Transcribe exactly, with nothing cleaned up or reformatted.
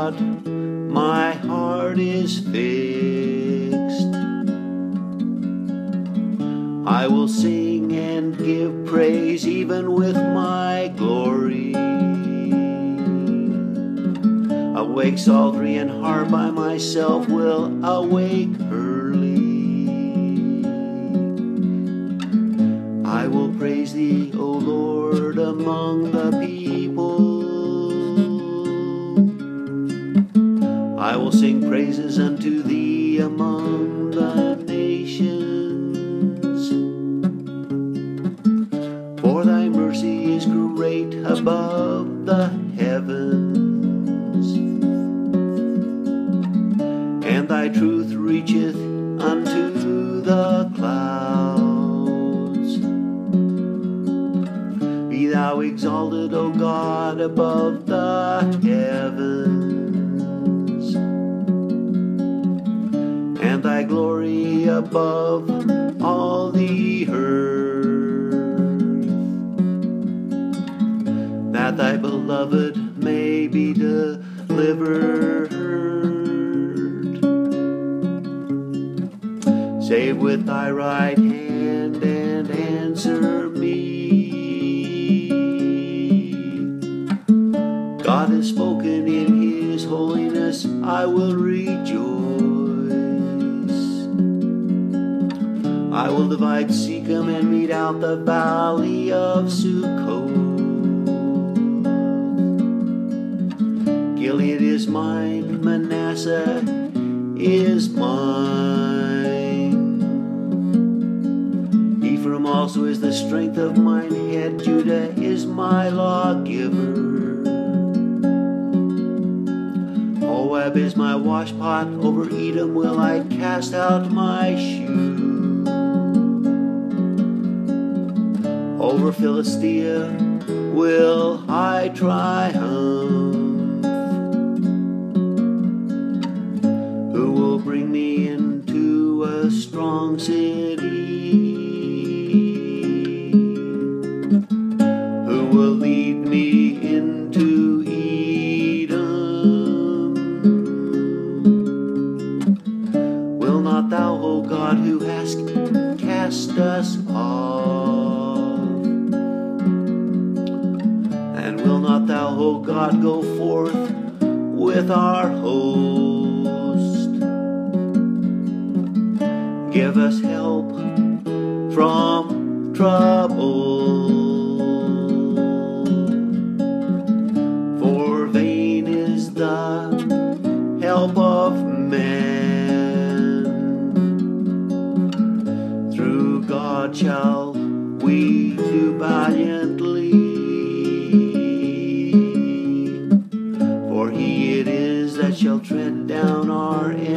God, my heart is fixed. I will sing and give praise even with my glory. Awake psaltery and harp, I myself will awake early. I will praise thee, O Lord, among the people. I will sing praises unto thee among the nations. For thy mercy is great above the heavens, and thy truth reacheth unto the clouds. Be thou exalted, O God, above the heavens, and thy glory above all the earth, that thy beloved may be delivered. Save with thy right hand and answer me. God has spoken in his holiness, I will rejoice. I will divide Shechem and mete out the valley of Succoth. Gilead is mine, Manasseh is mine. Ephraim also is the strength of mine head, Judah is my lawgiver. Moab is my washpot, over Edom will I cast out my shoe. Over Philistia will I triumph. Who will bring me into a strong city? Who will lead me into Edom? Will not thou, O God, who hast cast us off, and will not thou, O God, go forth with our host? Give us help from trouble, for vain is the help of man. Through God shall we do valiantly, for he it is that shall tread down our